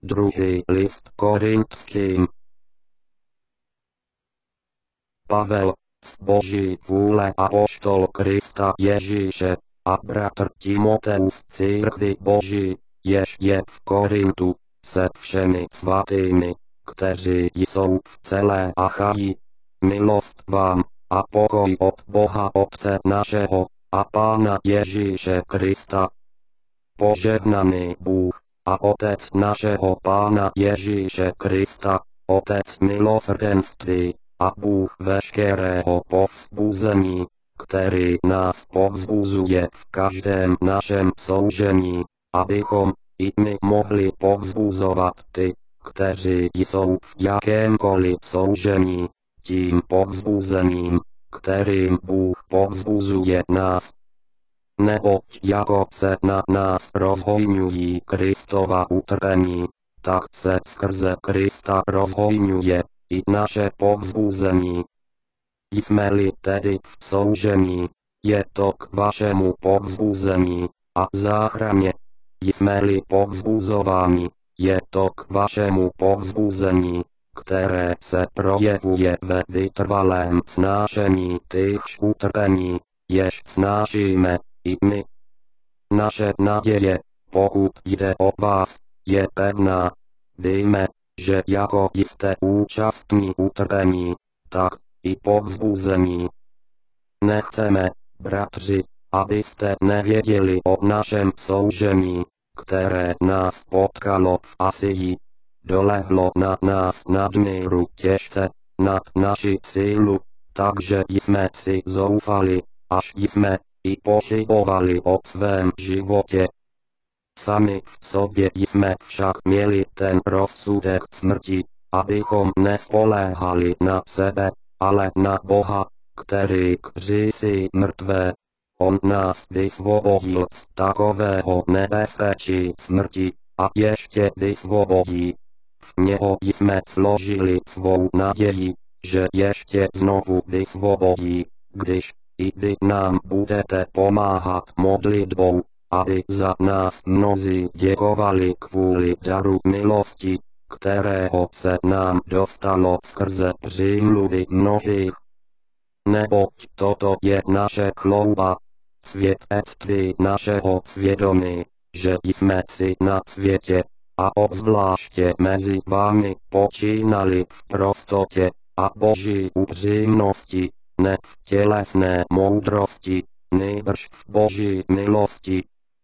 Druhý list Korintským. Pavel, z Boží vůle apoštol Krista Ježíše, a bratr Timoteus z církvi Boží, jež je v Korintu, se všemi svatými, kteří jsou v celé Achaji. Milost vám a pokoj od Boha Otce našeho a Pána Ježíše Krista. Požehnaný Bůh a Otec našeho Pána Ježíše Krista, Otec milosrdenství a Bůh veškerého povzbuzení, který nás povzbuzuje v každém našem soužení, abychom i my mohli povzbuzovat ty, kteří jsou v jakémkoliv soužení, tím povzbuzením, kterým Bůh povzbuzuje nás. Neboť jako se na nás rozhojňují Kristova utrpení, tak se skrze Krista rozhojňuje i naše povzbuzení. Jsme-li tedy v soužení, je to k vašemu povzbuzení a záchraně. Jsme-li povzbuzováni, je to k vašemu povzbuzení, které se projevuje ve vytrvalém snášení týchž utrpení, jež snášíme i my. Naše naděje, pokud jde o vás, je pevná. Víme, že jako jste účastní utrpení, tak i povzbuzení. Nechceme, bratři, abyste nevěděli o našem soužení, které nás potkalo v Asii. Dolehlo na nás nadmíru těžce, nad naši sílu, takže jsme si zoufali, až jsme i pochybovali o svém životě. Sami v sobě jsme však měli ten rozsudek smrti, abychom nespoléhali na sebe, ale na Boha, který křísí mrtvé. On nás vysvobodil z takového nebezpečí smrti a ještě vysvobodí. V něho jsme složili svou naději, že ještě znovu vysvobodí, když i vy nám budete pomáhat modlitbou, aby za nás mnozí děkovali kvůli daru milosti, kterého se nám dostalo skrze přímluvy mnohých. Neboť toto je naše chlouba, svědectví našeho svědomí, že jsme si na světě, a obzvláště mezi vámi počínali v prostotě a Boží upřímnosti, ne v tělesné moudrosti, nýbrž v Boží milosti.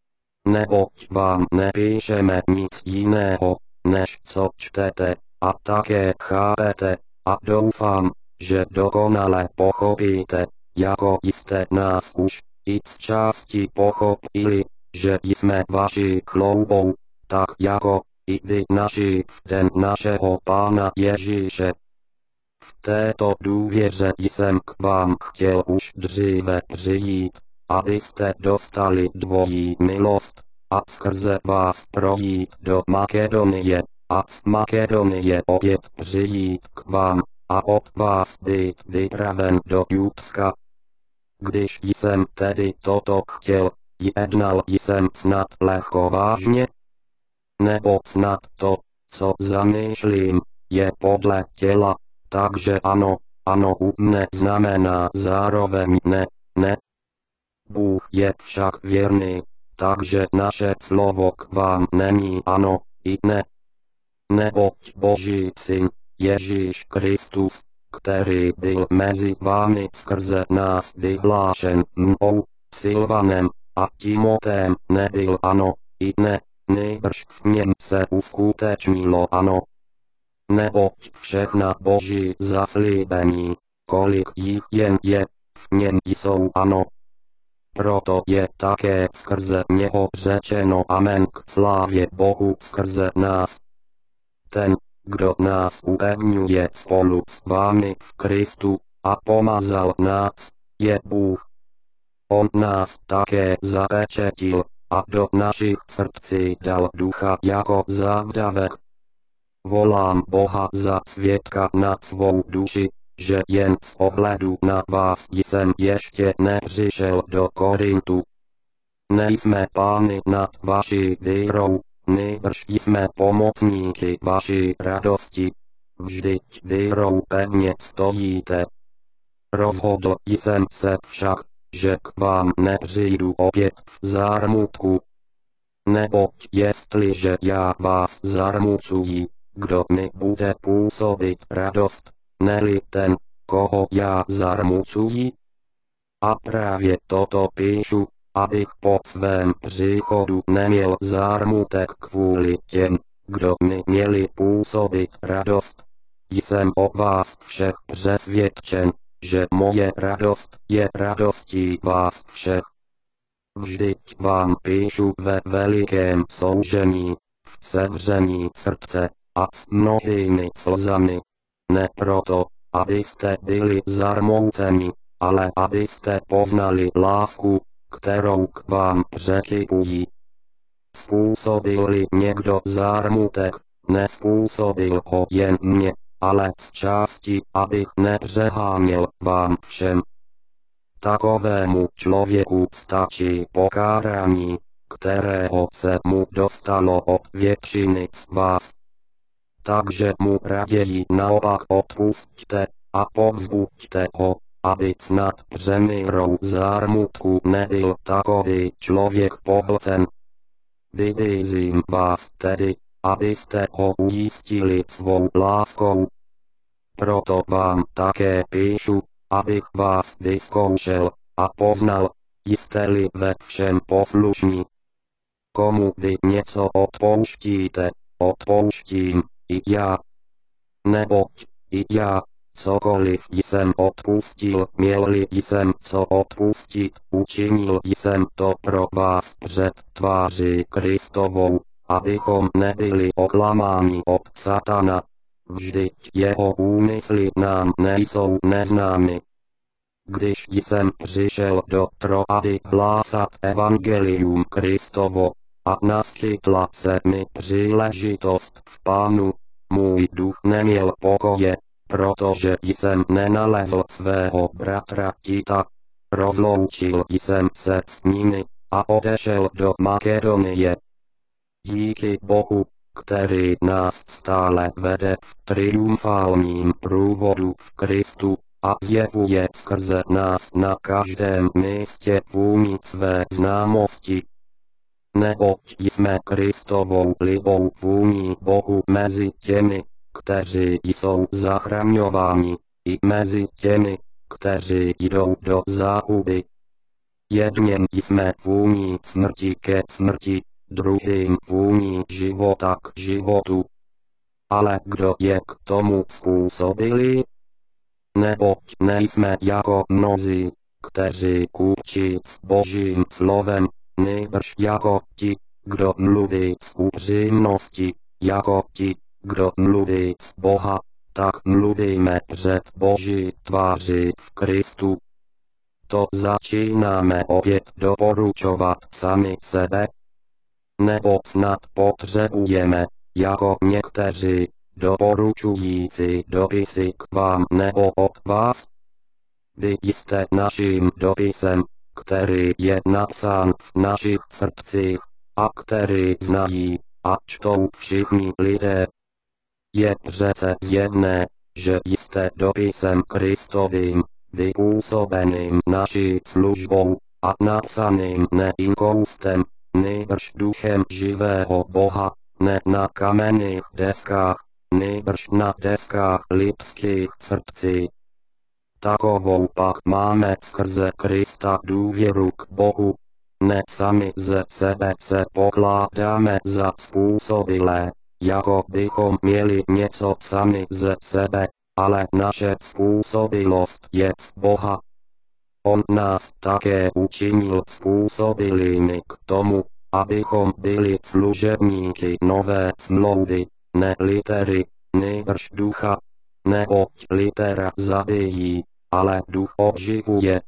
Neboť vám nepíšeme nic jiného, než co čtete, a také chápete, a doufám, že dokonale pochopíte, jako jste nás už i z části pochopili, že jsme vaší chloubou, tak jako i vy naši v den našeho Pána Ježíše. V této důvěře jsem k vám chtěl už dříve přijít, abyste dostali dvojí milost, a skrze vás projít do Makedonie, a z Makedonie opět přijít k vám, a od vás být vypraven do Judska. Když jsem tedy toto chtěl, jednal jsem snad lehkovážně? Nebo snad to, co zamýšlím, je podle těla, takže ano, ano u mne znamená zároveň ne, ne. Bůh je však věrný, takže naše slovo k vám není ano i ne. Neboť Boží syn, Ježíš Kristus, který byl mezi vámi skrze nás vyhlášen mnou, Silvanem a Timotem, nebyl ano i ne, nýbrž v něm se uskutečnilo ano. Neboť všechna Boží zaslíbení, kolik jich jen je, v něm jsou ano. Proto je také skrze něho řečeno amen k slávě Bohu skrze nás. Ten, kdo nás upevňuje spolu s vámi v Kristu a pomazal nás, je Bůh. On nás také zapečetil a do našich srdcí dal ducha jako závdavek. Volám Boha za svědka na svou duši, že jen z ohledu na vás jsem ještě nepřišel do Korintu. Nejsme pány nad vaší vírou, nýbrž jsme pomocníky vaší radosti. Vždyť vírou pevně stojíte. Rozhodl jsem se však, že k vám nepřijdu opět v zármutku. Neboť jestliže já vás zarmucuji, kdo mi bude působit radost, ne-li ten, koho já zarmucuji? A právě toto píšu, abych po svém příchodu neměl zármutek kvůli těm, kdo mi měli působit radost. Jsem o vás všech přesvědčen, že moje radost je radostí vás všech. Vždyť vám píšu ve velikém soužení, v sevření srdce a s mnohými slzami. Ne proto, abyste byli zarmouceni, ale abyste poznali lásku, kterou k vám překypují. Způsobil-li někdo zármutek, nespůsobil ho jen mně, ale z části, abych nepřeháněl vám všem. Takovému člověku stačí pokárání, kterého se mu dostalo od většiny z vás. Takže mu raději naopak odpusťte a povzbuďte ho, aby snad přemírou zármutku nebyl takový člověk pohlcen. Vybízím vás tedy, abyste ho ujistili svou láskou. Proto vám také píšu, abych vás vyzkoušel a poznal, jste-li ve všem poslušní. Komu vy něco odpouštíte, odpouštím i já. Neboť i já, cokoliv jsem odpustil, měl-li jsem co odpustit, učinil jsem to pro vás před tváří Kristovou, abychom nebyli oklamáni od satana. Vždyť jeho úmysly nám nejsou neznámy. Když jsem přišel do Troady hlásat evangelium Kristovo, a naskytla se mi příležitost v Pánu, můj duch neměl pokoje, protože jsem nenalezl svého bratra Tita. Rozloučil jsem se s nimi a odešel do Makedonie. Díky Bohu, který nás stále vede v triumfálním průvodu v Kristu a zjevuje skrze nás na každém místě vůni své známosti. Neboť jsme Kristovou libou vůní Bohu mezi těmi, kteří jsou zachraňováni, i mezi těmi, kteří jdou do záhuby. Jedněm jsme vůní smrti ke smrti, druhým vůní života k životu. Ale kdo je k tomu způsobilý? Neboť nejsme jako mnozí, kteří kupčí s Božím slovem, nýbrž jako ti, kdo mluví z upřímnosti, jako ti, kdo mluví z Boha, tak mluvíme před Boží tváří v Kristu. To začínáme opět doporučovat sami sebe? Nebo snad potřebujeme, jako někteří, doporučující dopisy k vám nebo od vás? Vy jste naším dopisem, který je napsán v našich srdcích, a který znají a čtou všichni lidé. Je přece zjevné, že jste dopisem Kristovým, vypůsobeným naší službou a napsaným ne inkoustem, nýbrž duchem živého Boha, ne na kamenných deskách, nýbrž na deskách lidských srdcí. Takovou pak máme skrze Krista důvěru k Bohu. Ne sami ze sebe se pokládáme za způsobilé, jako bychom měli něco sami ze sebe, ale naše způsobilost je z Boha. On nás také učinil způsobilými k tomu, abychom byli služebníky nové smlouvy, ne litery, nýbrž ducha. Neboť litera zabíjí, ale duch oživuje.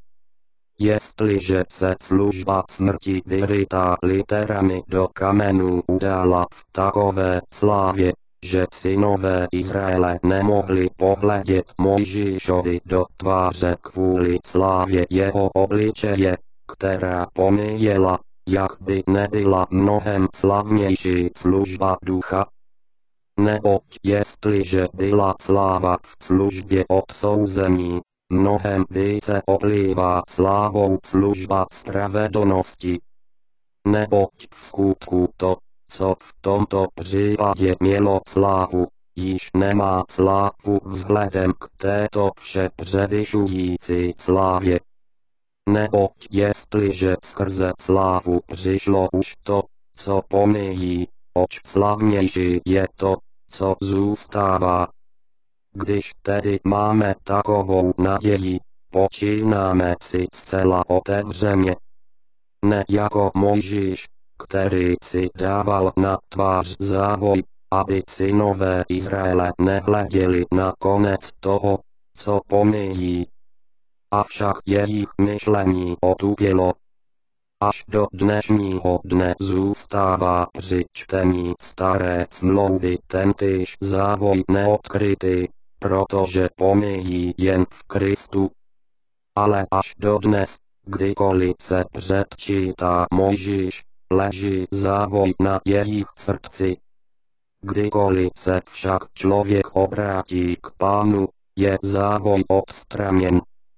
Jestliže se služba smrti vyrytá literami do kamenů udala v takové slávě, že synové Izraele nemohli pohledět Mojžíšovi do tváře kvůli slávě jeho obličeje, která pomíjela, jak by nebyla mnohem slavnější služba ducha? Neboť jestliže byla sláva v službě odsouzení, mnohem více oplývá slávou služba spravedlnosti. Neboť v skutku to, co v tomto případě mělo slávu, již nemá slávu vzhledem k této vše převyšující slávě. Neboť jestliže skrze slávu přišlo už to, co pomíjí, oč slavnější je to, co zůstává. Když tedy máme takovou naději, počínáme si zcela otevřeně. Ne jako Mojžíš, který si dával na tvář závoj, aby synové Izraele nehleděli na konec toho, co pomíjí. Avšak jejich myšlení otupělo. Až do dnešního dne zůstává při čtení staré smlouvy tentýž závoj neodkrytý, protože pomíjí jen v Kristu. Ale až dodnes, kdykoliv se předčítá Mojžíš, leží závoj na jejich srdci. Kdykoliv se však člověk obrátí k Pánu, je závoj odstraněn.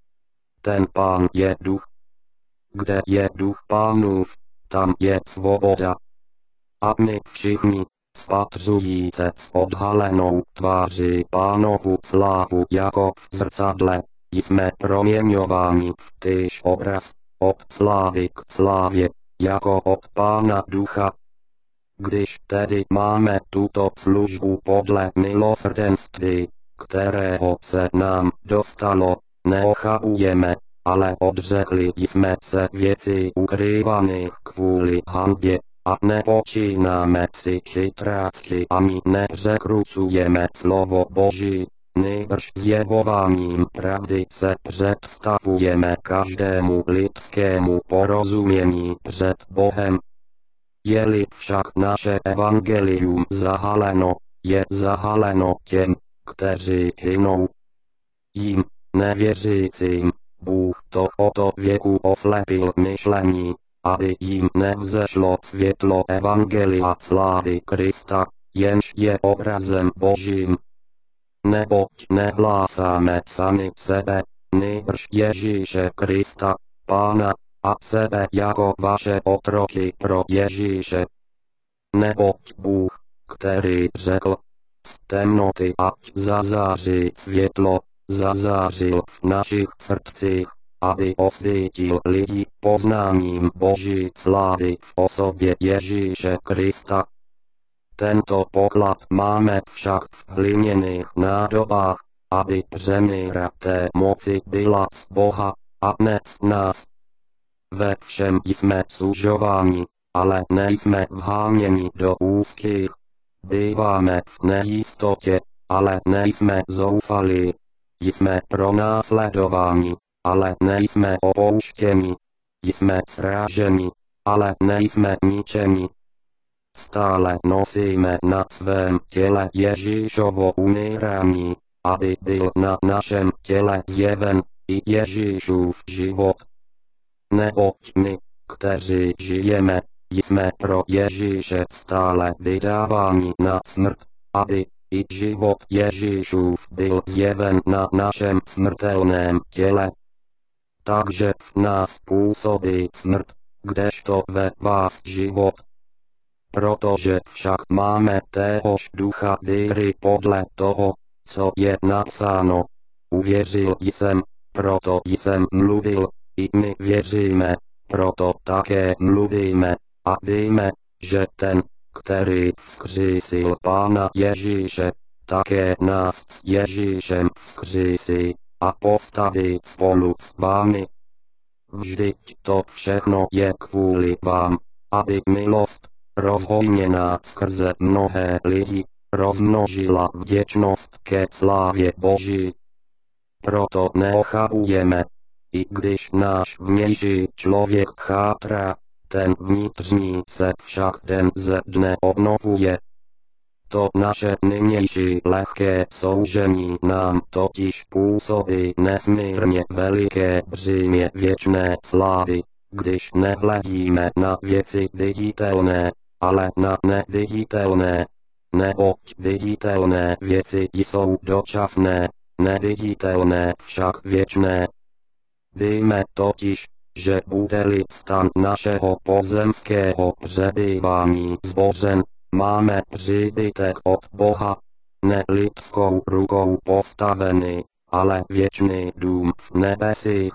Ten Pán je duch. Kde je duch Pánův, tam je svoboda. A my všichni, spatřujíce s odhalenou tváří Pánovu slávu jako v zrcadle, jsme proměňováni v týž obraz, od slávy k slávě, jako od Pána ducha. Když tedy máme tuto službu podle milosrdenství, kterého se nám dostalo, neochabujeme, ale odřekli jsme se věcí ukrývaných kvůli hanbě, a nepočínáme si chytrácky ani nepřekrucujeme slovo Boží, nýbrž zjevováním pravdy se představujeme každému lidskému porozumění před Bohem. Je-li však naše evangelium zahaleno, je zahaleno těm, kteří hynou. Jím, nevěřícím, Bůh to od věku oslepil myšlení, aby jim nevzešlo světlo evangelia slávy Krista, jenž je obrazem Božím. Neboť nehlásáme sami sebe, nýbrž Ježíše Krista, Pána, a sebe jako vaše otroky pro Ježíše. Neboť Bůh, který řekl, z temnoty ať zazáří světlo, zazářil v našich srdcích, aby osvítil lidi poznáním Boží slávy v osobě Ježíše Krista. Tento poklad máme však v hliněných nádobách, aby přemíra té moci byla z Boha, a ne z nás. Ve všem jsme sužováni, ale nejsme vháněni do úzkých. Býváme v nejistotě, ale nejsme zoufalí. Jsme pronásledováni, ale nejsme opouštěni. Jsme sráženi, ale nejsme ničeni. Stále nosíme na svém těle Ježíšovo umírání, aby byl na našem těle zjeven i Ježíšův život. Neboť my, kteří žijeme, jsme pro Ježíše stále vydáváni na smrt, aby i život Ježíšův byl zjeven na našem smrtelném těle. Takže v nás působí smrt, kdežto ve vás život. Protože však máme téhož ducha víry podle toho, co je napsáno. Uvěřil jsem, proto jsem mluvil, i my věříme, proto také mluvíme, a víme, že ten, který vzkřísil Pána Ježíše, také nás s Ježíšem vzkřísí a postaví spolu s vámi. Vždyť to všechno je kvůli vám, aby milost, rozhojněná skrze mnohé lidi, rozmnožila vděčnost ke slávě Boží. Proto neochabujeme, i když náš vnější člověk chátrá, ten vnitřní se však den ze dne obnovuje. To naše nynější lehké soužení nám totiž působí nesmírně veliké břímě věčné slávy, když nehledíme na věci viditelné, ale na neviditelné. Neboť viditelné věci jsou dočasné, neviditelné však věčné. Víme totiž, že bude-li stan našeho pozemského přebývání zbořen, máme příbytek od Boha, ne lidskou rukou postavený, ale věčný dům v nebesích.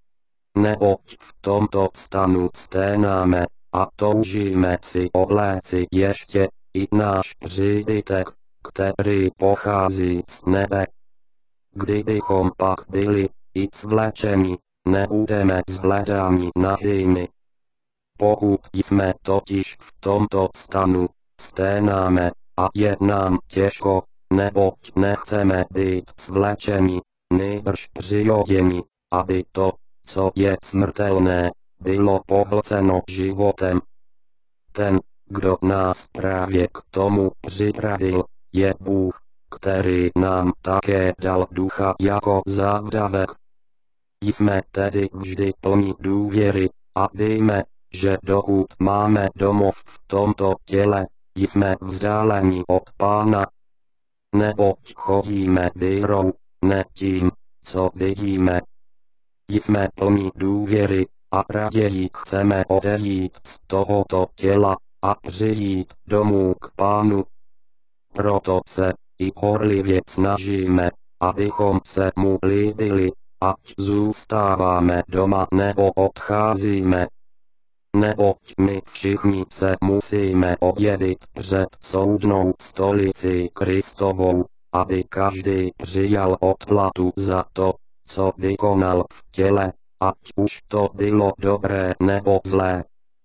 Neboť v tomto stanu sténáme a toužíme si obléci ještě i náš příbytek, který pochází z nebe. Kdybychom pak byli i svlečeni, nebudeme shledáni nahými. Pokud jsme totiž v tomto stanu, sténáme a je nám těžko, neboť nechceme být svlečeni, nýbrž přiroděni, aby to, co je smrtelné, bylo pohlceno životem. Ten, kdo nás právě k tomu připravil, je Bůh, který nám také dal ducha jako závdavek. Jsme tedy vždy plní důvěry a víme, že dokud máme domov v tomto těle, jsme vzdáleni od Pána. Neboť chodíme vírou, ne tím, co vidíme. Jsme plní důvěry a raději chceme odejít z tohoto těla a přijít domů k Pánu. Proto se i horlivě snažíme, abychom se mu líbili, ať zůstáváme doma nebo odcházíme. Neboť my všichni se musíme objevit před soudnou stolici Kristovou, aby každý přijal odplatu za to, co vykonal v těle, ať už to bylo dobré nebo zlé.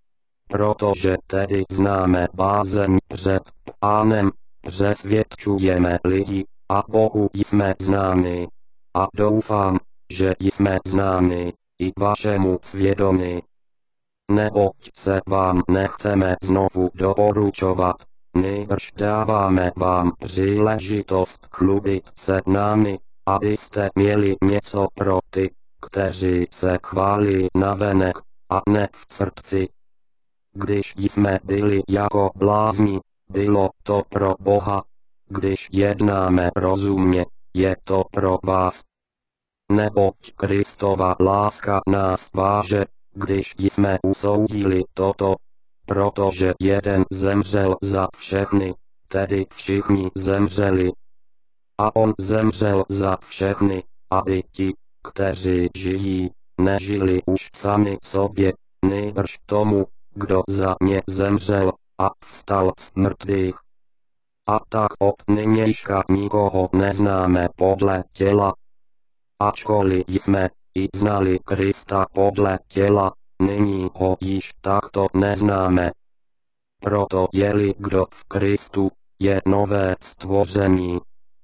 Protože tedy známe bázeň před Pánem, přesvědčujeme lidi a Bohu jsme známi. A doufám, že jsme známi i vašemu svědomí. Neboť se vám nechceme znovu doporučovat, nýbrž dáváme vám příležitost chlubit se námi, abyste měli něco pro ty, kteří se chválí navenek, a ne v srdci. Když jsme byli jako blázni, bylo to pro Boha. Když jednáme rozumně, je to pro vás. Neboť Kristova láska nás váže, když jsme usoudili toto, protože jeden zemřel za všechny, tedy všichni zemřeli. A on zemřel za všechny, aby ti, kteří žijí, nežili už sami sobě, nýbrž tomu, kdo za ně zemřel a vstal z mrtvých. A tak od nynějška nikoho neznáme podle těla. Ačkoliv jsme i znali Krista podle těla, nyní ho již takto neznáme. Proto je-li kdo v Kristu, je nové stvoření.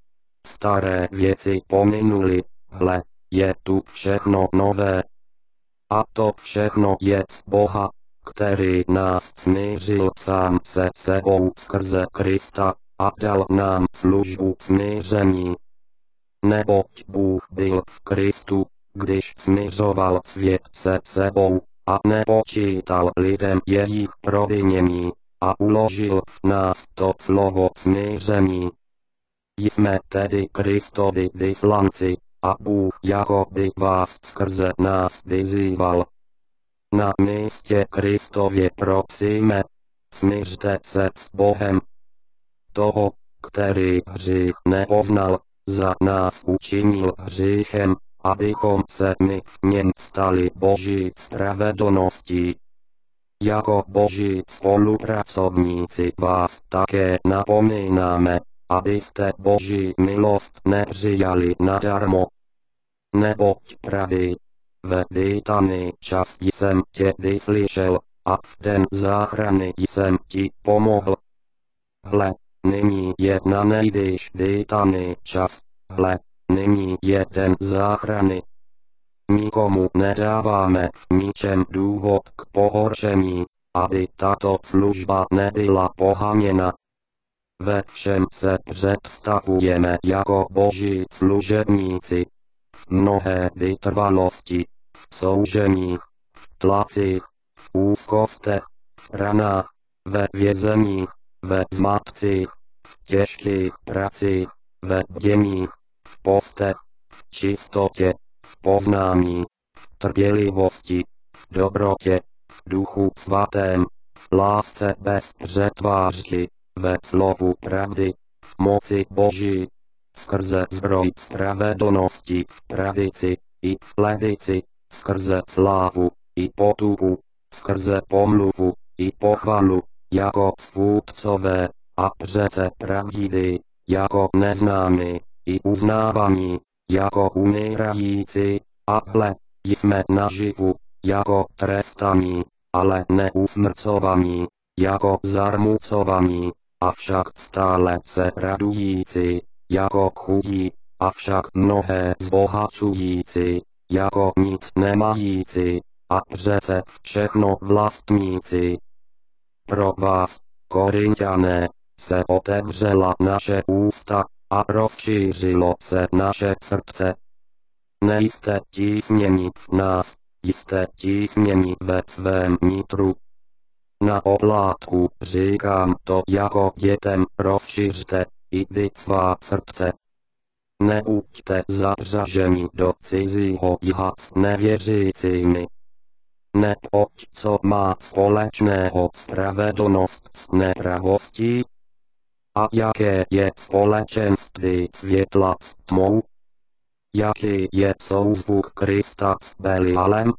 Staré věci pominuly, hle, je tu všechno nové. A to všechno je z Boha, který nás smířil sám se sebou skrze Krista a dal nám službu smíření. Neboť Bůh byl v Kristu, když smířoval svět se sebou, a nepočítal lidem jejich provinění, a uložil v nás to slovo smíření. Jsme tedy Kristovi vyslanci, a Bůh jakoby vás skrze nás vyzýval. Na místě Kristově prosíme, smířte se s Bohem. Toho, který hřích nepoznal, za nás učinil hříchem, abychom se my v něm stali Boží spravedlností. Jako Boží spolupracovníci vás také napomínáme, abyste Boží milost nepřijali nadarmo. Neboť praví, ve vítaný čas jsem tě vyslyšel, a v den záchrany jsem ti pomohl. Hle, nyní je na nejvýš vítaný čas, hle, nyní je den záchrany. Nikomu nedáváme v ničem důvod k pohoršení, aby tato služba nebyla pohaněna. Ve všem se představujeme jako Boží služebníci. V mnohé vytrvalosti, v souženích, v tlacích, v úzkostech, v ranách, ve vězeních, ve zmatcích, v těžkých pracích, ve bděních, v postech, v čistotě, v poznání, v trpělivosti, v dobrotě, v duchu svatém, v lásce bez přetvářky, ve slovu pravdy, v moci Boží, skrze zbroj spravedlnosti v pravici i v levici, skrze slávu i potupu, skrze pomluvu i pochvalu, jako svůdcové a přece pravdiví, jako neznámí i uznávaní, jako umírající, a hle, jsme naživu, jako trestaní, ale neusmrcovaní, jako zarmucovaní, avšak stále se radující, jako chudí, avšak mnohé zbohacující, jako nic nemající, a přece všechno vlastníci. Pro vás, Korinťané, se otevřela naše ústa a rozšířilo se naše srdce. Nejste tísněni v nás, jste tísněni ve svém nitru. Na oplátku říkám to jako dětem, rozšiřte i vy svá srdce. Neuďte zařaženi do cizího jiha s nevěřícími. Neboť co má společného spravedlnost s nepravostí? A jaké je společenství světla s tmou? Jaký je souzvuk Krista s Belialem?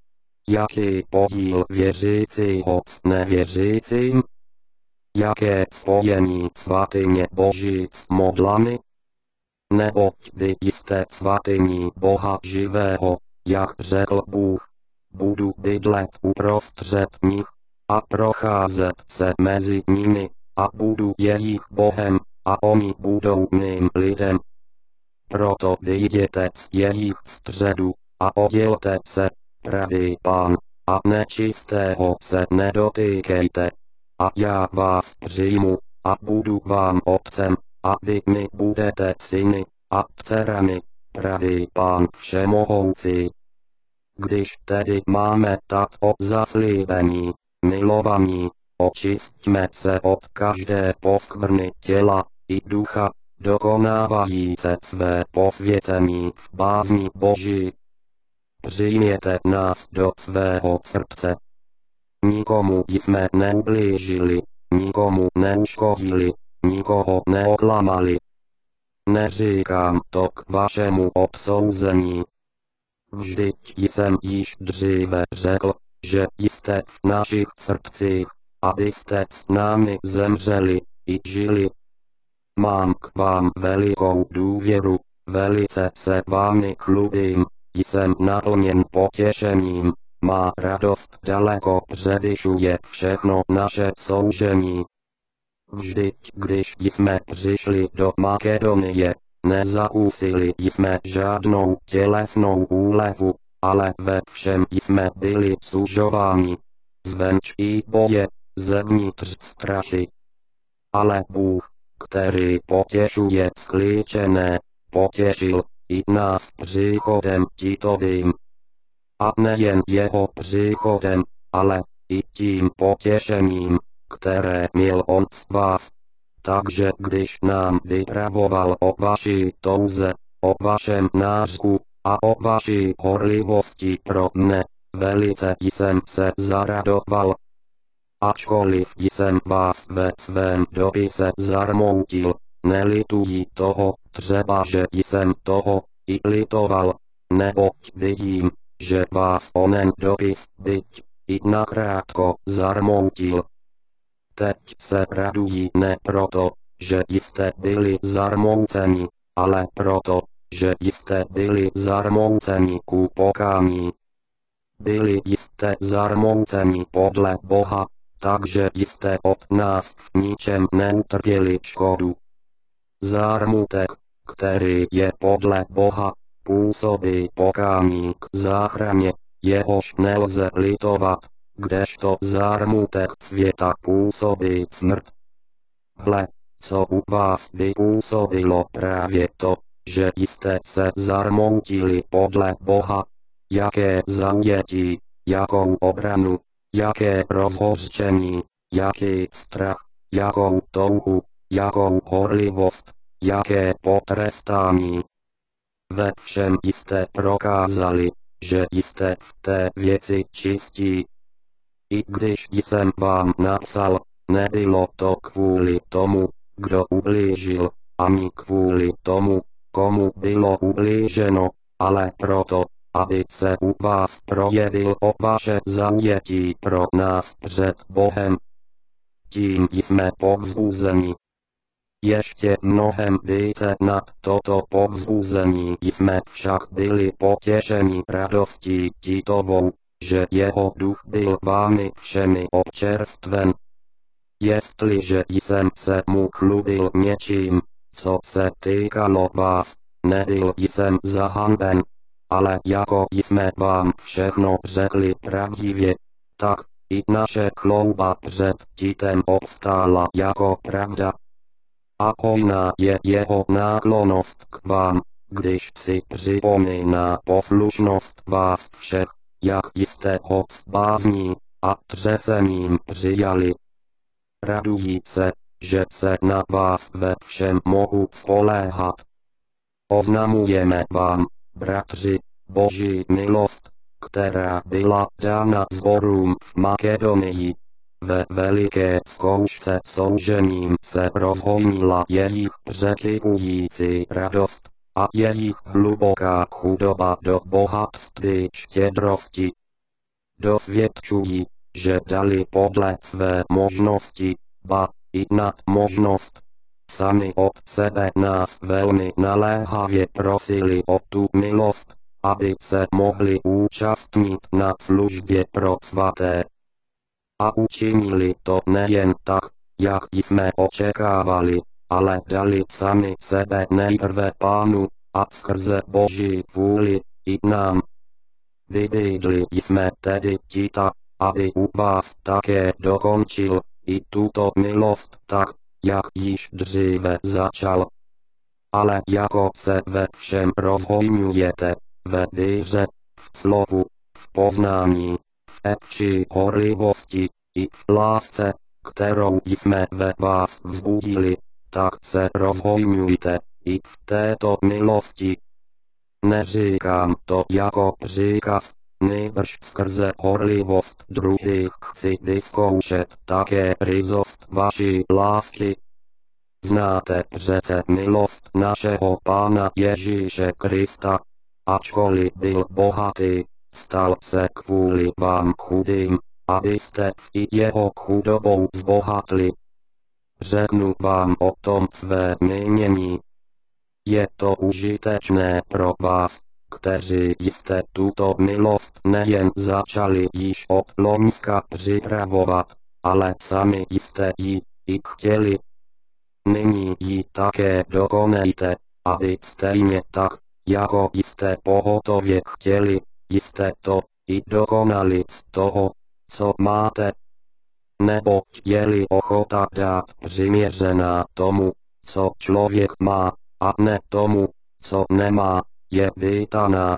Jaký podíl věřícího s nevěřícím? Jaké spojení svatyně Boží s modlami? Neboť vy jste svatyní Boha živého, jak řekl Bůh. Budu bydlet uprostřed nich a procházet se mezi nimi a budu jejich Bohem a oni budou mým lidem. Proto vyjděte z jejich středu a odělte se, pravý Pán, a nečistého se nedotýkejte. A já vás přijmu a budu vám otcem a vy mi budete syny a dcerami, pravý Pán všemohoucí. Když tedy máme tato zaslíbení, milovaní, očistíme se od každé poskvrny těla i ducha, dokonávajíce své posvěcení v bázni Boží. Přijměte nás do svého srdce. Nikomu jsme neublížili, nikomu neuškodili, nikoho neoklamali. Neříkám to k vašemu odsouzení. Vždyť jsem již dříve řekl, že jste v našich srdcích, abyste s námi zemřeli i žili. Mám k vám velikou důvěru, velice se vámi chlubím, jsem naplněn potěšením, má radost daleko převyšuje všechno naše soužení. Vždyť když jsme přišli do Makedonie, nezakusili jsme žádnou tělesnou úlevu, ale ve všem jsme byli sužováni. Zvenč i boje, zevnitř strachy. Ale Bůh, který potěšuje sklíčené, potěšil i nás příchodem Titovým. A nejen jeho příchodem, ale i tím potěšením, které měl on z vás. Takže když nám vypravoval o vaší touze, o vašem nářku a o vaší horlivosti pro mne, velice jsem se zaradoval. Ačkoliv jsem vás ve svém dopise zarmoutil, nelituji toho, třeba že jsem toho i litoval, neboť vidím, že vás onen dopis byť i nakrátko zarmoutil. Teď se raduji ne proto, že jste byli zarmouceni, ale proto, že jste byli zarmouceni ku pokání. Byli jste zarmouceni podle Boha, takže jste od nás v ničem neutrpěli škodu. Zármutek, který je podle Boha, působí pokání k záchraně, jehož nelze litovat, kdežto zármutek světa působí smrt. Hle, co u vás vypůsobilo právě to, že jste se zarmoutili podle Boha, jaké zaujetí, jakou obranu, jaké rozhořčení, jaký strach, jakou touhu, jakou horlivost, jaké potrestání. Ve všem jste prokázali, že jste v té věci čistí. I když jsem vám napsal, nebylo to kvůli tomu, kdo ublížil, ani kvůli tomu, komu bylo ublíženo, ale proto, aby se u vás projevil o vaše zaujetí pro nás před Bohem. Tím jsme povzbuzeni. Ještě mnohem více nad toto povzbuzení jsme však byli potěšeni radostí Titovou, že jeho duch byl vámi všemi občerstven. Jestliže jsem se mu chlubil něčím, co se týkalo vás, nebyl jsem zahanben, ale jako jsme vám všechno řekli pravdivě, tak i naše chlouba před Titem obstála jako pravda. A hojná je jeho náklonnost k vám, když si připomíná poslušnost vás všech, jak jste ho s bázní a třesením přijali. Raduji se, že se na vás ve všem mohu spoléhat. Oznamujeme vám, bratři, Boží milost, která byla dána sborům v Makedonii. Ve veliké zkoušce soužením se rozhojnila jejich překypující radost a jejich hluboká chudoba do bohatství štědrosti. Dosvědčují, že dali podle své možnosti, ba i nad možnost. Sami od sebe nás velmi naléhavě prosili o tu milost, aby se mohli účastnit na službě pro svaté. A učinili to nejen tak, jak jsme očekávali, ale dali sami sebe nejprve Pánu, a skrze Boží vůli i nám. Vybídli jsme tedy Tita, aby u vás také dokončil i tuto milost tak, jak již dříve začal. Ale jako se ve všem rozhojňujete, ve víře, v slovu, v poznání, v vší horlivosti, i v lásce, kterou jsme ve vás vzbudili, tak se rozhojňujte i v této milosti. Neříkám to jako příkaz, nýbrž skrze horlivost druhých chci vyzkoušet také ryzost vaší lásky. Znáte přece milost našeho Pána Ježíše Krista, ačkoliv byl bohatý, stal se kvůli vám chudým, abyste v i jeho chudobou zbohatli. Řeknu vám o tom své mínění. Je to užitečné pro vás, kteří jste tuto milost nejen začali již od loňska připravovat, ale sami jste ji i chtěli. Nyní ji také dokonejte, aby stejně tak, jako jste pohotově chtěli, jste to i dokonali z toho, co máte. Neboť je-li ochota dát přiměřená tomu, co člověk má, a ne tomu, co nemá, je vítaná.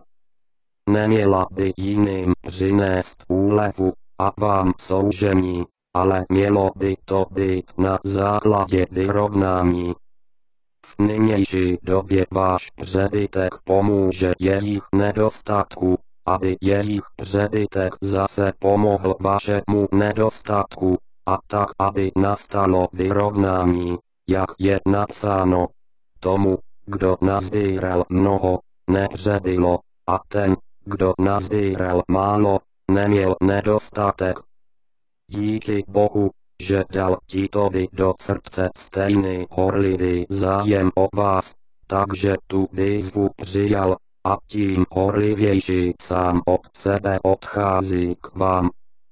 Neměla by jiným přinést úlevu a vám soužení, ale mělo by to být na základě vyrovnání. V nynější době váš přebytek pomůže jejich nedostatku, aby jejich přebytek zase pomohl vašemu nedostatku, a tak aby nastalo vyrovnání, jak je napsáno. Tomu, kdo nazbíral mnoho, nepřebylo, a ten, kdo nazbíral málo, neměl nedostatek. Díky Bohu, že dal Titovi do srdce stejný horlivý zájem o vás, takže tu výzvu přijal, a tím horlivější sám od sebe odchází k vám.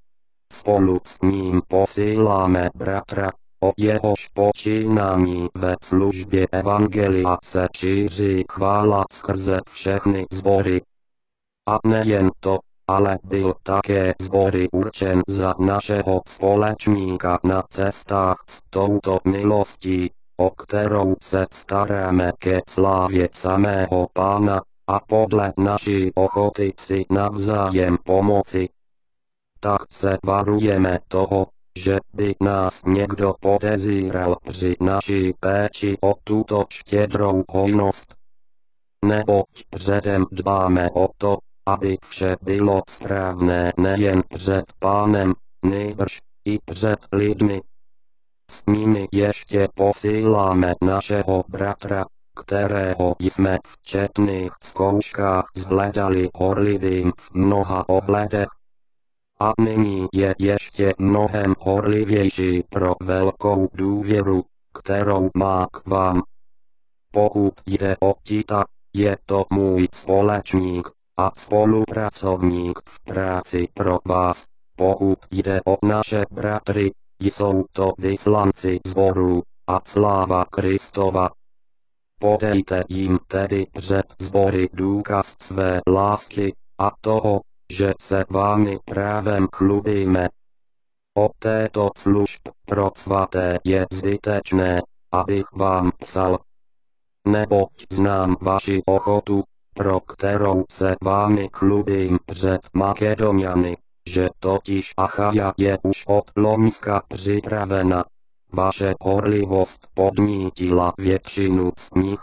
Spolu s ním posíláme bratra, o jehož počínání ve službě evangelia se šíří chvála skrze všechny sbory. A nejen to, ale byl také sbory určen za našeho společníka na cestách s touto milostí, o kterou se staráme ke slávě samého Pána, a podle naší ochoty si navzájem pomoci. tak se varujeme toho, že by nás někdo podezíral při naší péči o tuto štědrou hojnost. Neboť předem dbáme o to, aby vše bylo správné nejen před Pánem, nýbrž i před lidmi. S nimi ještě posíláme našeho bratra, kterého jsme v četných zkouškách shledali horlivým v mnoha ohledech. A nyní je ještě mnohem horlivější pro velkou důvěru, kterou má k vám. Pokud jde o Tita, je to můj společník a spolupracovník v práci pro vás. Pokud jde o naše bratry, jsou to vyslanci sboru a sláva Kristova. Podejte jim tedy před sbory důkaz své lásky a toho, že se vámi právem chlubíme. O této služb pro svaté je zbytečné, abych vám psal. Neboť znám vaši ochotu, pro kterou se vámi chlubím před Makedoniany, že totiž Achaja je už od loňska připravena. Vaše horlivost podnítila většinu z nich.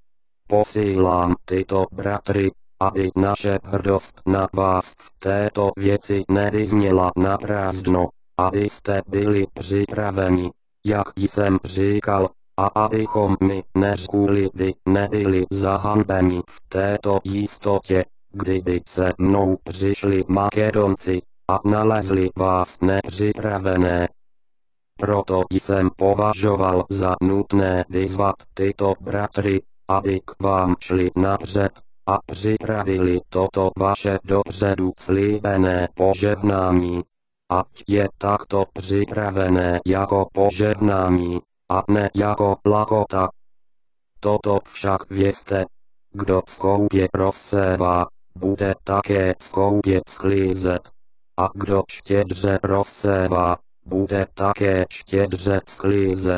Posílám tyto bratry, aby naše hrdost na vás v této věci nevyzněla naprázdno, abyste byli připraveni, jak jsem říkal, a abychom my než kvůli vy nebyli zahanbeni v této jistotě, kdyby se mnou přišli Makedonci a nalezli vás nepřipravené. Proto jsem považoval za nutné vyzvat tyto bratry, aby k vám šli napřed a připravili toto vaše dopředu slíbené požehnání. Ať je takto připravené jako požehnání, a ne jako lakota. Toto však vězte, kdo skoupě rozsévá, bude také skoupě sklízet. A kdo štědře rozsévá, bude také štědře sklízet.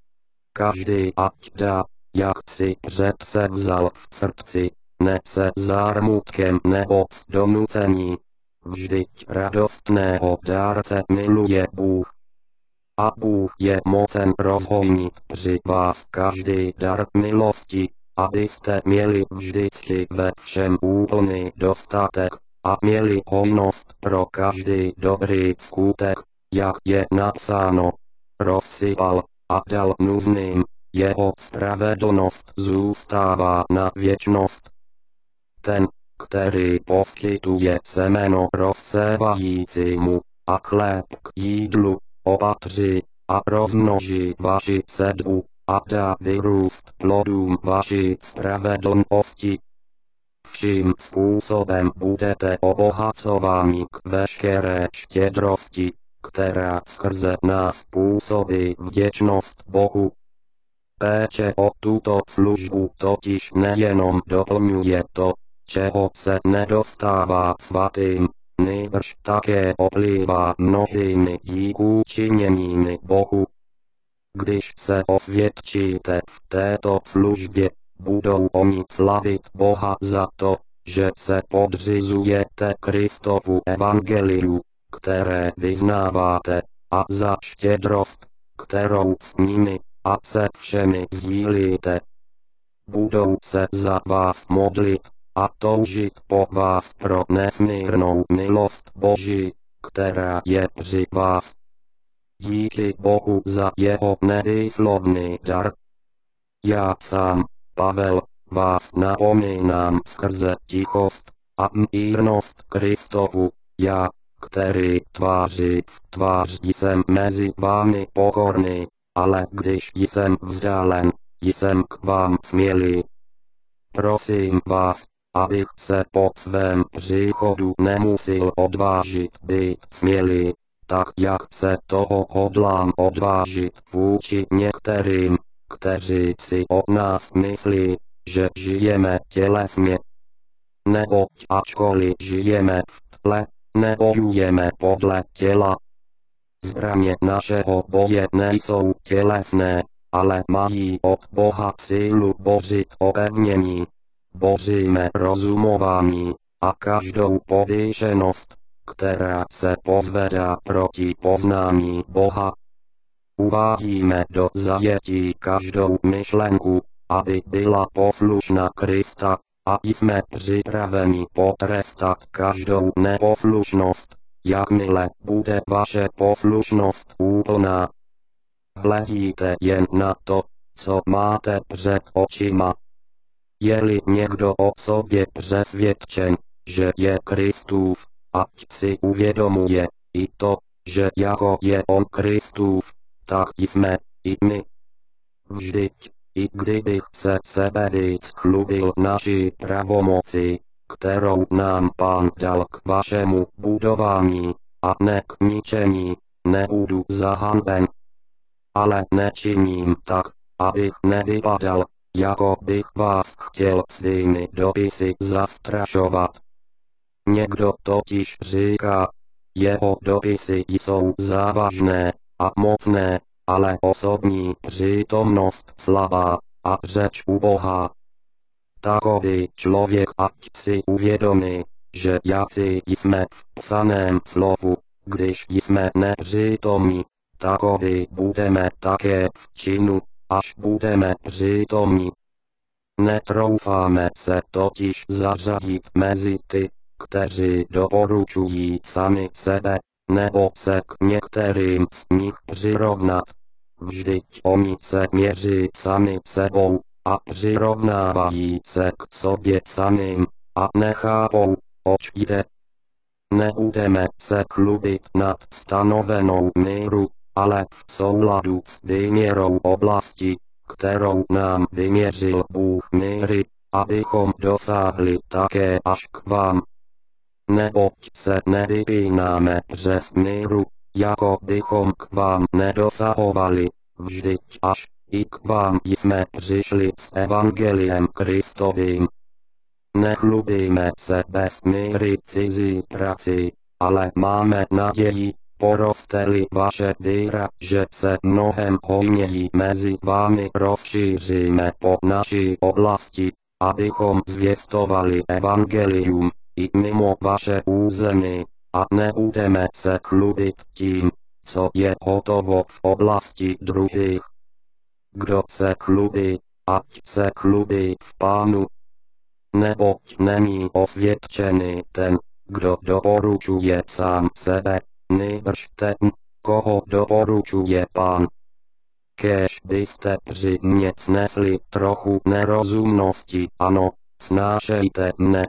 Každý ať dá, jak si předsevzal v srdci, ne se zármutkem nebo z donucení. Vždyť radostného dárce miluje Bůh. A Bůh je mocen rozhojnit při vás každý dar milosti, abyste měli vždycky ve všem úplný dostatek a měli hojnost pro každý dobrý skutek, jak je napsáno. Rozsypal a dal nuzným, jeho spravedlnost zůstává na věčnost. Ten, který poskytuje semeno rozsévajícímu a chléb k jídlu, opatří a rozmnoží vaši sedbu a dá vyrůst plodům vaší spravedlnosti. Vším způsobem budete obohacováni k veškeré štědrosti, která skrze nás působí vděčnost Bohu. Péče o tuto službu totiž nejenom doplňuje to, čeho se nedostává svatým, nýbrž také oplývá mnohými díků činěními Bohu. Když se osvědčíte v této službě, budou oni slavit Boha za to, že se podřizujete Kristovu evangeliu, které vyznáváte, a za štědrost, kterou s nimi a se všemi sdílíte. Budou se za vás modlit a toužit po vás pro nesmírnou milost Boží, která je při vás. Díky Bohu za jeho nevýslovný dar. Já sám, Pavel, vás napomínám skrze tichost a mírnost Kristovu, já, který tváří v tvář jsem mezi vámi pokorný, ale když jsem vzdálen, jsem k vám smělý. Prosím vás, abych se po svém příchodu nemusil odvážit být smělý, tak jak se toho hodlám odvážit vůči některým, kteří si o nás myslí, že žijeme tělesně. Neboť ačkoliv žijeme v tle, nebojujeme podle těla. Zbraně našeho boje nejsou tělesné, ale mají od Boha sílu bořit opevnění. Boříme rozumování a každou povýšenost, která se pozvedá proti poznání Boha. Uvádíme do zajetí každou myšlenku, aby byla poslušná Krista, a jsme připraveni potrestat každou neposlušnost, jakmile bude vaše poslušnost úplná. Hledíte jen na to, co máte před očima. Je-li někdo o sobě přesvědčen, že je Kristův, ať si uvědomuje i to, že jako je on Kristův, tak jsme i my. Vždyť, i kdybych se sebevíc chlubil naší pravomoci, kterou nám Pán dal k vašemu budování, a ne k ničení, nebudu zahanben. Ale nečiním tak, abych nevypadal, jako bych vás chtěl svými dopisy zastrašovat. Někdo totiž říká, jeho dopisy jsou závažné a mocné, ale osobní přítomnost slabá a řeč ubohá. Takový člověk ať si uvědomí, že jací jsme v psaném slovu, když jsme nepřítomní, takový budeme také v činu, až budeme přítomní. Netroufáme se totiž zařadit mezi ty, kteří doporučují sami sebe, nebo se k některým z nich přirovnat. Vždyť oni se měří sami sebou a přirovnávají se k sobě samým a nechápou, oč jde. Nebudeme se chlubit nad stanovenou míru, ale v souladu s výměrou oblasti, kterou nám vyměřil Bůh míry, abychom dosáhli také až k vám. Neboť se nevypínáme přes míru, jako bychom k vám nedosahovali, vždyť až i k vám jsme přišli s evangeliem Kristovým. Nechlubíme se bez míry cizí prací, ale máme naději, poroste-li vaše víra, že se mnohem hojněji mezi vámi rozšíříme po naší oblasti, abychom zvěstovali evangelium i mimo vaše území, a nebudeme se chlubit tím, co je hotovo v oblasti druhých. Kdo se chlubí, ať se chlubí v Pánu. Neboť není osvědčený ten, kdo doporučuje sám sebe, nýbrž ten, koho doporučuje Pán. Kéž byste při mně snesli trochu nerozumnosti, ano, snášejte mne.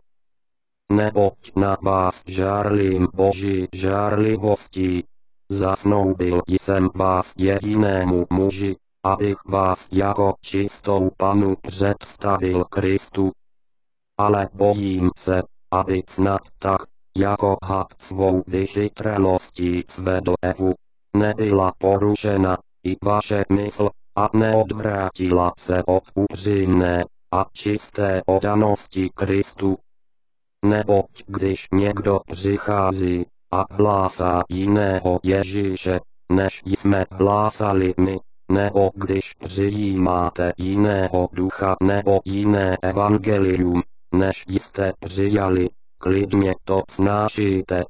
Neboť na vás žárlím Boží žárlivostí. Zasnoubil jsem vás jedinému muži, abych vás jako čistou panu představil Kristu. Ale bojím se, aby snad tak, jako had svou vychytralostí svedl Evu, nebyla porušena i vaše mysl a neodvrátila se od upřímné a čisté oddanosti Kristu. Neboť když někdo přichází a hlásá jiného Ježíše, než jsme hlásali my, nebo když přijímáte jiného ducha nebo jiné evangelium, než jste přijali, klidně to snášíte.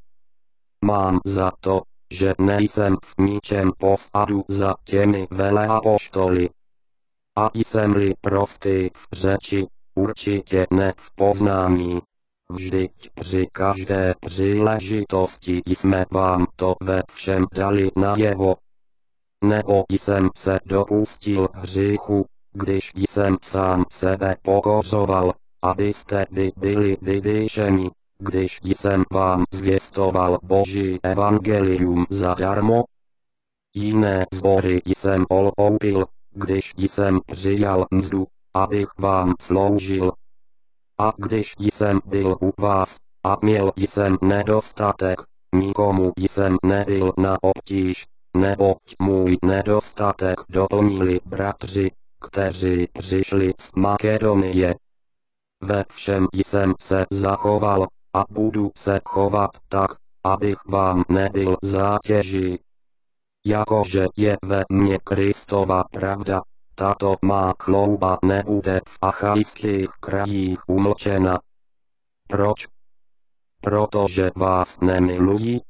Mám za to, že nejsem v ničem pozadu za těmi veleapoštoly. A jsem-li prostý v řeči, určitě ne v poznání. Vždyť při každé příležitosti jsme vám to ve všem dali najevo. Nebo jsem se dopustil hříchu, když jsem sám sebe pokořoval, abyste vy byli vyvýšeni, když jsem vám zvěstoval Boží evangelium zadarmo. Jiné sbory jsem oloupil, když jsem přijal mzdu, abych vám sloužil. A když jsem byl u vás, a měl jsem nedostatek, nikomu jsem nebyl na obtíž, neboť můj nedostatek doplnili bratři, kteří přišli z Makedonie. Ve všem jsem se zachoval, a budu se chovat tak, abych vám nebyl zátěží. Jakože je ve mně Kristova pravda, tato má chlouba nebude v achajských krajích umlčena. Proč? protože vás nemilují?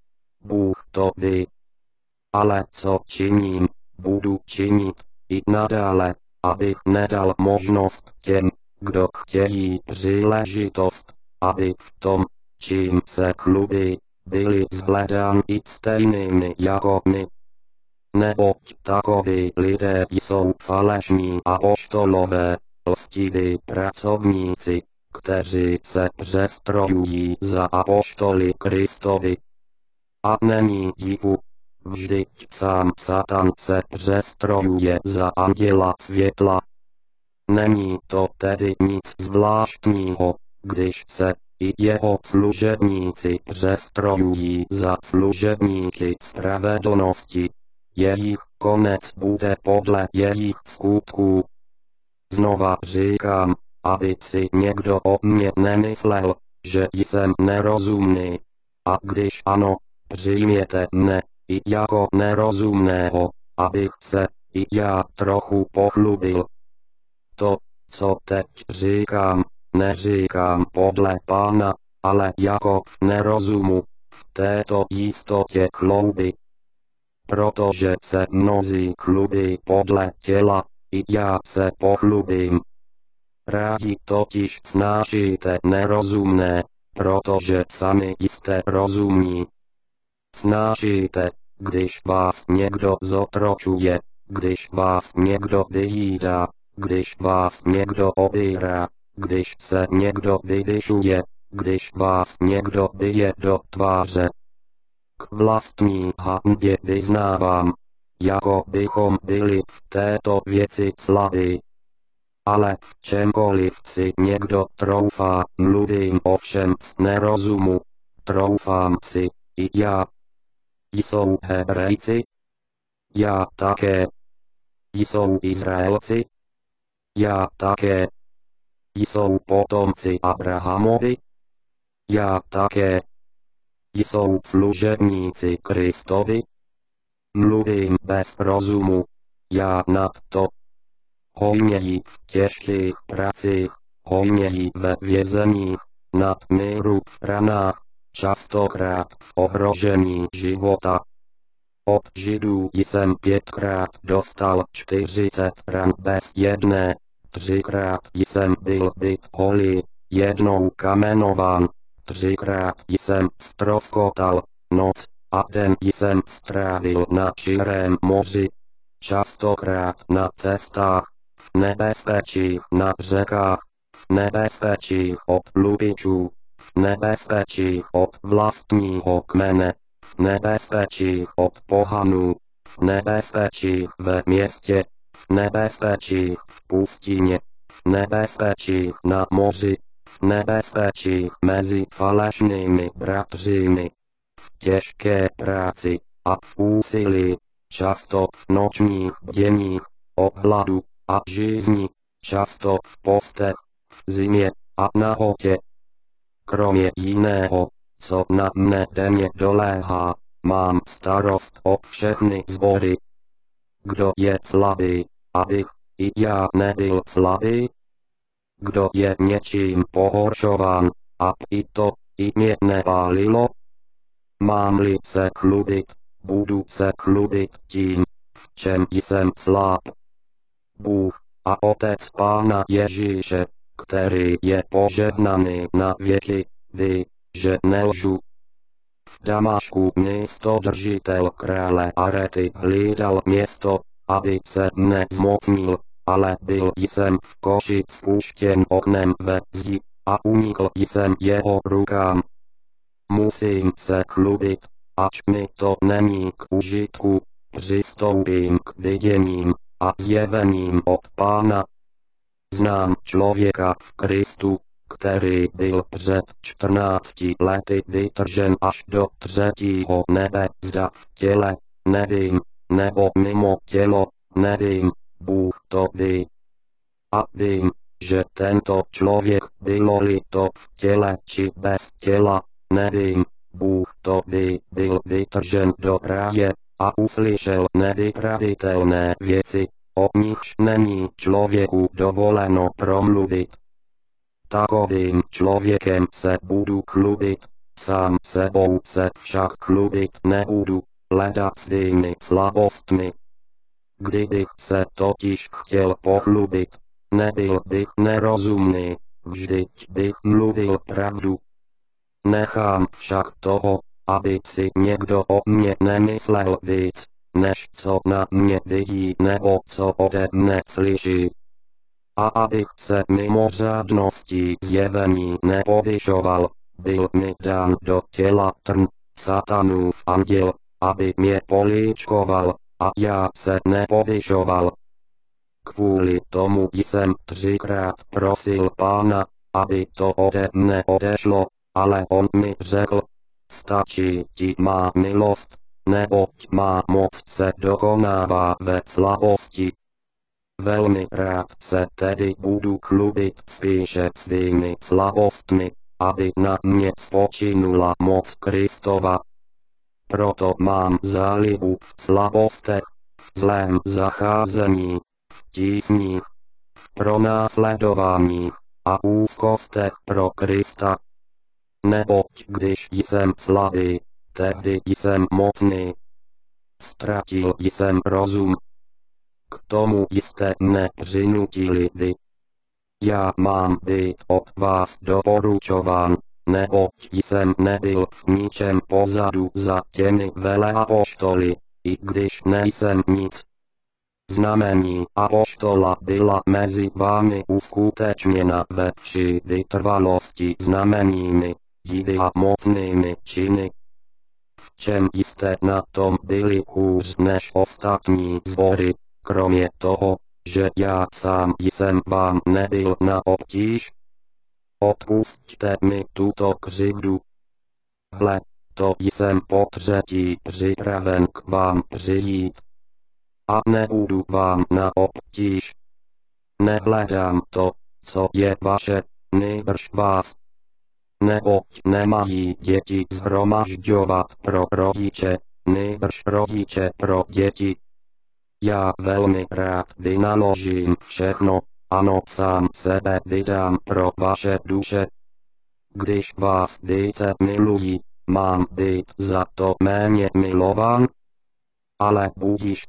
Bůh to ví. Ale co činím, budu činit i nadále, abych nedal možnost těm, kdo chtějí příležitost, aby v tom, čím se chlubí, byli shledáni stejnými jako my. Neboť takoví lidé jsou falešní apoštolové, lstiví pracovníci, kteří se přestrojují za apoštoly Kristovi. A není divu, vždyť sám Satan se přestrojuje za anděla světla. Není to tedy nic zvláštního, když se i jeho služebníci přestrojují za služebníky spravedlnosti. Jejich konec bude podle jejich skutků. Znova říkám, aby si někdo o mě nemyslel, že jsem nerozumný. A když ano, přijměte mne i jako nerozumného, abych se i já trochu pochlubil. To, co teď říkám, neříkám podle Pána, ale jako v nerozumu, v této jistotě chlouby. Protože se mnozí chlubí podle těla, i já se pochlubím. Rádi totiž snášíte nerozumné, protože sami jste rozumní. Snášíte, když vás někdo zotročuje, když vás někdo vyjídá, když vás někdo obírá, když se někdo vyvyšuje, když vás někdo bije do tváře. K vlastní hanbě vyznávám, jako bychom byli v této věci slabí. Ale v čemkoliv si někdo troufá, mluvím ovšem z nerozumu, troufám si i já. Jsou Hebrejci? Já také. Jsou Izraelci? Já také. Jsou potomci Abrahamovi? Já také. Jsou služebníci Kristovi? Mluvím bez rozumu, já nad to. Hojněji v těžkých pracích, hojněji ve vězeních, nad míru v ranách, častokrát v ohrožení života. Od Židů jsem 5krát dostal 40 ran bez jedné, 3krát jsem byl byt holý, 1 kamenován, 3krát jsem ztroskotal, noc a den jsem strávil na širém moři. Častokrát na cestách, v nebezpečích na řekách, v nebezpečích od lupičů, v nebezpečích od vlastního kmene, v nebezpečích od pohanů, v nebezpečích ve městě, v nebezpečích v pustině, v nebezpečích na moři, v nebezpečích mezi falešnými bratřími, v těžké práci a v úsilí, často v nočních bděních, o hladu a žízni, často v postech, v zimě a nahotě. Kromě jiného, co na mne denně doléhá, mám starost o všechny sbory. Kdo je slabý, abych i já nebyl slabý? Kdo je něčím pohoršován, a i to i mě nepálilo? Mám-li se chlubit, budu se chlubit tím, v čem jsem slab. Bůh a Otec Pána Ježíše, který je požehnaný na věky, ví, že nelžu. V Damašku místodržitel krále Arety hlídal město, aby se mne zmocnil, ale byl jsem v koši spuštěn oknem ve zdi, a unikl jsem jeho rukám. Musím se chlubit, ač mi to není k užitku, přistoupím k viděním a zjevením od Pána. Znám člověka v Kristu, který byl před 14 lety vytržen až do 3. nebe, zda v těle, nevím, nebo mimo tělo, nevím, Bůh to ví. A vím, že tento člověk, bylo-li to v těle či bez těla, nevím, Bůh to ví, byl vytržen do ráje a uslyšel nevypravitelné věci, o nichž není člověku dovoleno promluvit. Takovým člověkem se budu chlubit, sám sebou se však chlubit nebudu, leda svými slabostmi. Kdybych se totiž chtěl pochlubit, nebyl bych nerozumný, vždyť bych mluvil pravdu. Nechám však toho, aby si někdo o mě nemyslel víc, než co na mě vidí nebo co ode mne slyší. A abych se mimořádností zjevení nepovyšoval, byl mi dán do těla trn, satanův anděl, aby mě políčkoval, a já se nepovyšoval. Kvůli tomu jsem 3krát prosil Pána, aby to ode mne odešlo, ale on mi řekl, stačí ti má milost, neboť má moc se dokonává ve slabosti. Velmi rád se tedy budu chlubit spíše svými slabostmi, aby na mě spočinula moc Kristova. Proto mám zálibu v slabostech, v zlém zacházení, v tísních, v pronásledováních a úzkostech pro Krista. Neboť když jsem slabý, tehdy jsem mocný. Ztratil jsem rozum. K tomu jste mne přinutili vy. Já mám být od vás doporučován, neboť jsem nebyl v ničem pozadu za těmi veleapoštoly, i když nejsem nic. Znamení apoštola byla mezi vámi uskutečněna ve vší vytrvalosti znameními, divy a mocnými činy. V čem jste na tom byli hůř než ostatní sbory, kromě toho, že já sám jsem vám nebyl na obtíž? Odpusťte mi tuto křivdu. Hle, to jsem potřetí připraven k vám přijít. A nebudu vám na obtíž. Nehledám to, co je vaše, nýbrž vás. Neboť nemají děti shromažďovat pro rodiče, nýbrž rodiče pro děti. Já velmi rád vynaložím všechno, ano, sám sebe vydám pro vaše duše. Když vás více milují, mám být za to méně milován? Ale budiž.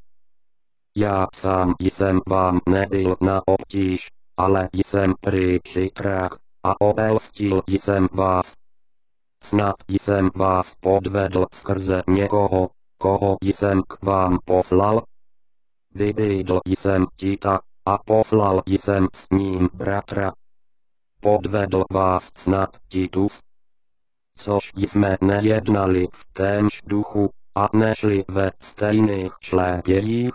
Já sám jsem vám nebyl na obtíž, ale jsem prý chytrák, a obelstil jsem vás. Snad jsem vás podvedl skrze někoho, koho jsem k vám poslal. Vybídl jsem Tita, a poslal jsem s ním bratra. Podvedl vás snad Titus? Což jsme nejednali v témž duchu, a nešli ve stejných šlépějích?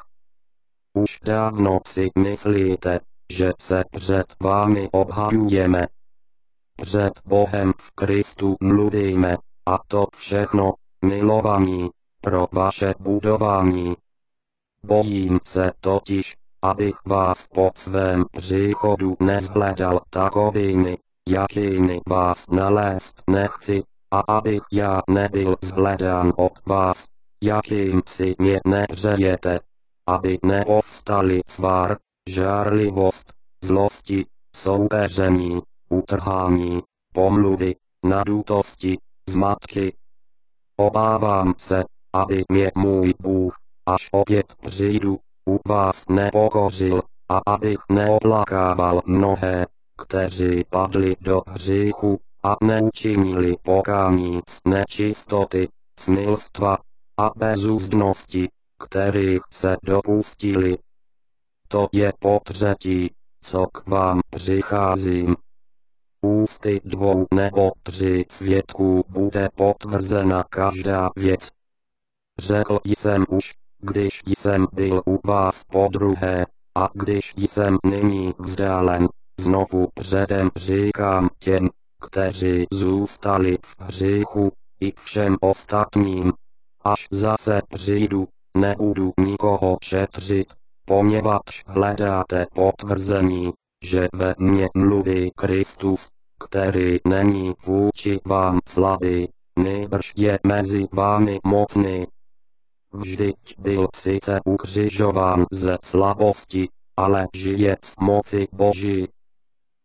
Už dávno si myslíte, že se před vámi obhajujeme. Před Bohem v Kristu mluvíme, a to všechno, milovaní, pro vaše budování. Bojím se totiž, abych vás po svém příchodu nezhledal takovými, jakými vás nalézt nechci, a abych já nebyl zhledán od vás, jakým si mě nepřejete, aby nepovstali svár, žárlivost, zlosti, soupeření, utrhání, pomluvy, nadutosti, zmatky. Obávám se, aby mě můj Bůh, až opět přijdu, u vás nepokořil, a abych neoplakával mnohé, kteří padli do hříchu a neučinili pokání z nečistoty, smilstva a bezúzdnosti, kterých se dopustili. To je potřetí, co k vám přicházím. Ústy 2 nebo 3 svědků bude potvrzena každá věc. Řekl jsem už, když jsem byl u vás podruhé, a když jsem nyní vzdálen, znovu předem říkám těm, kteří zůstali v hříchu, i všem ostatním. Až zase přijdu, nebudu nikoho šetřit, poněvadž hledáte potvrzení, že ve mně mluví Kristus, který není vůči vám slabý, nýbrž je mezi vámi mocný. Vždyť byl sice ukřižován ze slabosti, ale žije z moci Boží.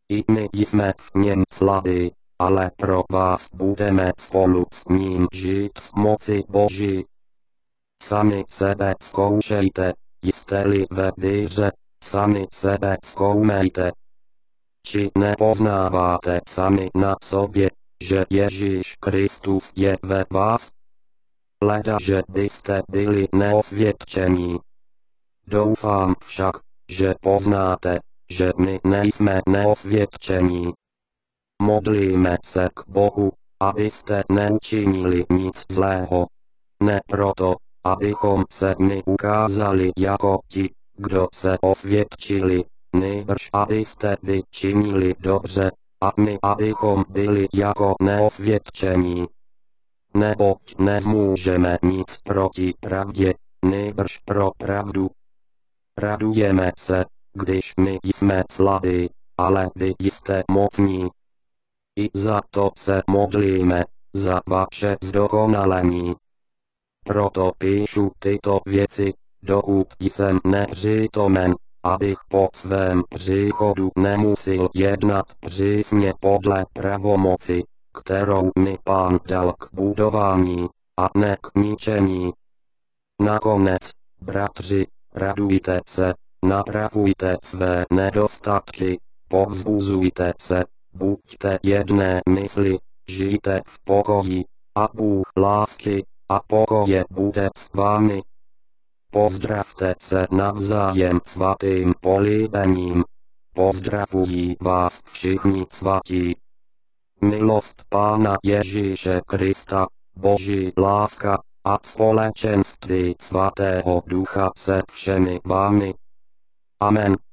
I my jsme v něm slabí, ale pro vás budeme spolu s ním žít z moci Boží. Sami sebe zkoušejte, jste-li ve víře, sami sebe zkoumejte. Či nepoznáváte sami na sobě, že Ježíš Kristus je ve vás? Leda, že byste byli neosvědčení. Doufám však, že poznáte, že my nejsme neosvědčení. Modlíme se k Bohu, abyste neučinili nic zlého. Ne proto, abychom se my ukázali jako ti, kdo se osvědčili, nýbrž abyste vy činili dobře, a my abychom byli jako neosvědčení. Neboť nezmůžeme nic proti pravdě, nýbrž pro pravdu. Radujeme se, když my jsme slabí, ale vy jste mocní. I za to se modlíme, za vaše zdokonalení. Proto píšu tyto věci, dokud jsem nepřítomen, abych po svém příchodu nemusel jednat přísně podle pravomoci, kterou mi Pán dal k budování, a ne k ničení. Nakonec, bratři, radujte se, napravujte své nedostatky, povzbuzujte se, buďte jedné mysli, žijte v pokoji, a Bůh lásky a pokoje bude s vámi. Pozdravte se navzájem svatým políbením. Pozdravují vás všichni svatí. Milost Pána Ježíše Krista, Boží láska a společenství Svatého Ducha se všemi vámi. Amen.